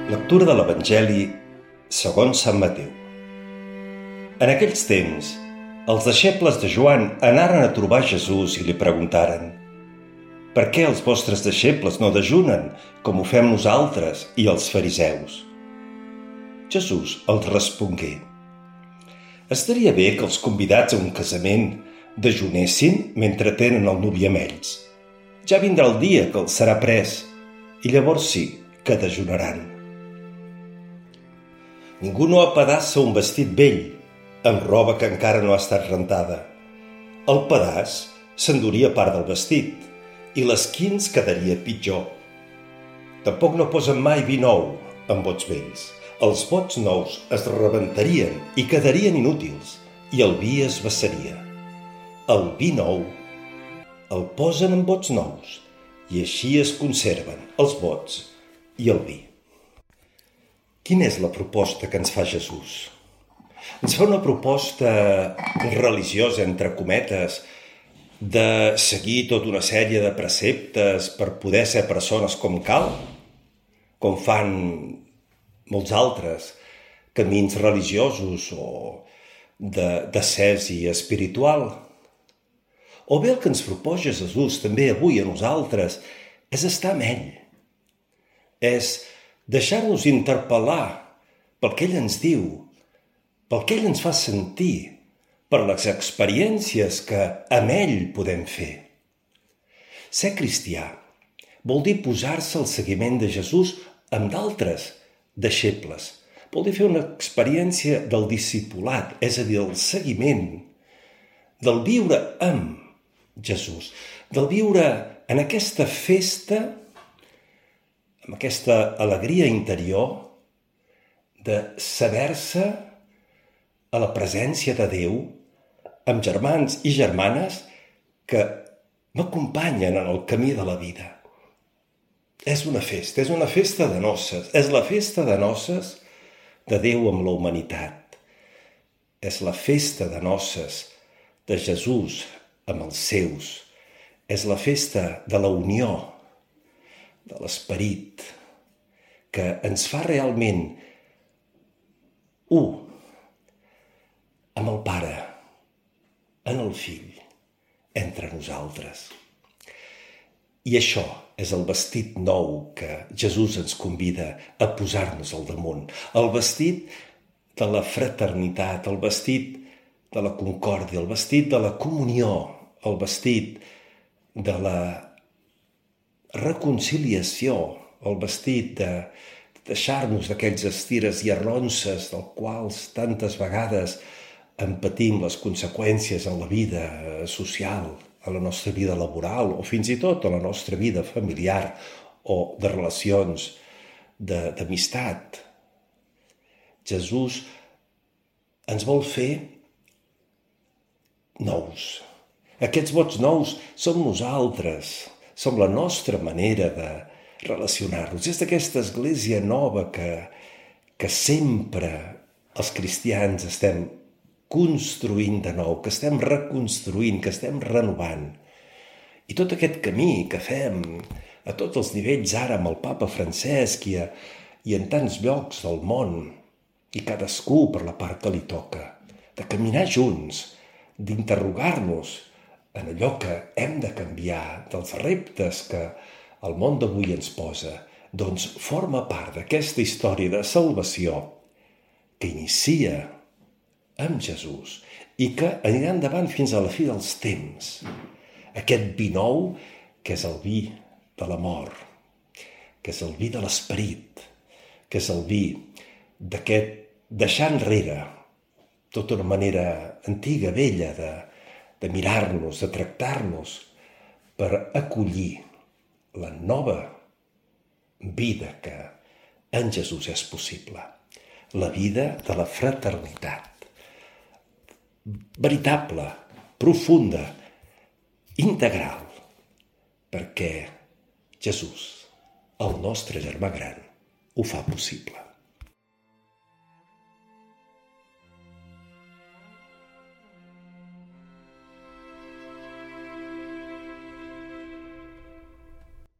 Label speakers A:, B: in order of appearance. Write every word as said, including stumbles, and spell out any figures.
A: Lectura de l'Evangeli segons Sant Mateu. En aquells temps, els deixebles de Joan anaren a trobar Jesús i li preguntaren: «Per què els vostres deixebles no dejunen, com ho fem nosaltres i els fariseus?» Jesús els respongué: «Estaria bé que els convidats a un casament dejunessin mentre tenen el nuvi amb ells. Ja vindrà el dia que els serà pres, i llavors sí que dejunaran. Ningú no apedassa un vestit vell amb roba que encara no ha estat rentada. El pedaç s'enduria part del vestit i l'esquins quedaria pitjor. Tampoc no posen mai vi nou en bots vells. Els bots nous es rebentarien i quedarien inútils i el vi es vessaria. El vi nou el posen en bots nous i així es conserven els bots i el vi». Quina és la proposta que ens fa Jesús? Ens fa una proposta religiosa, entre cometes, de seguir tota una sèrie de preceptes per poder ser persones com cal, com fan molts altres camins religiosos o d'ascesi espiritual. O bé el que ens proposa Jesús també avui a nosaltres és estar amb ell, és deixar-nos interpel·lar pel que ell ens diu, pel que ell ens fa sentir, per les experiències que amb ell podem fer. Ser cristià vol dir posar-se al seguiment de Jesús amb d'altres deixebles. Vol dir fer una experiència del discipulat, és a dir, del seguiment, del viure amb Jesús, del viure en aquesta festa, amb aquesta alegria interior de saber-se a la presència de Déu amb germans i germanes que m'acompanyen en el camí de la vida. És una festa, és una festa de noces, és la festa de noces de Déu amb la humanitat. És la festa de noces de Jesús amb els seus. És la festa de la unió, de l'esperit, que ens fa realment u amb el Pare, en el Fill, entre nosaltres. I això és el vestit nou que Jesús ens convida a posar-nos al damunt. El vestit de la fraternitat, el vestit de la concòrdia, el vestit de la comunió, el vestit de la reconciliació, el vestit de deixar-nos d'aquells estires i arronses dels quals tantes vegades en patim les conseqüències en la vida social, a la nostra vida laboral o fins i tot a la nostra vida familiar o de relacions d'amistat. Jesús ens vol fer nous. Aquests vots nous som nosaltres, som la nostra manera de relacionar-nos. És d'aquesta església nova que, que sempre els cristians estem construint de nou, que estem reconstruint, que estem renovant. I tot aquest camí que fem a tots els nivells ara amb el papa Francesc i, a, i en tants llocs del món, i cadascú per la part que li toca, de caminar junts, d'interrogar-nos en allò que hem de canviar, dels reptes que el món d'avui ens posa, doncs forma part d'aquesta història de salvació que inicia amb Jesús i que anirà endavant fins a la fi dels temps. Aquest vi nou que és el vi de l'amor, que és el vi de l'esperit, que és el vi d'aquest deixar enrere tota una manera antiga, vella, de, de mirar-nos, de tractar-nos, per acollir la nova vida que en Jesús és possible. La vida de la fraternitat. Veritable, profunda, integral, perquè Jesús, el nostre germà gran, ho fa possible.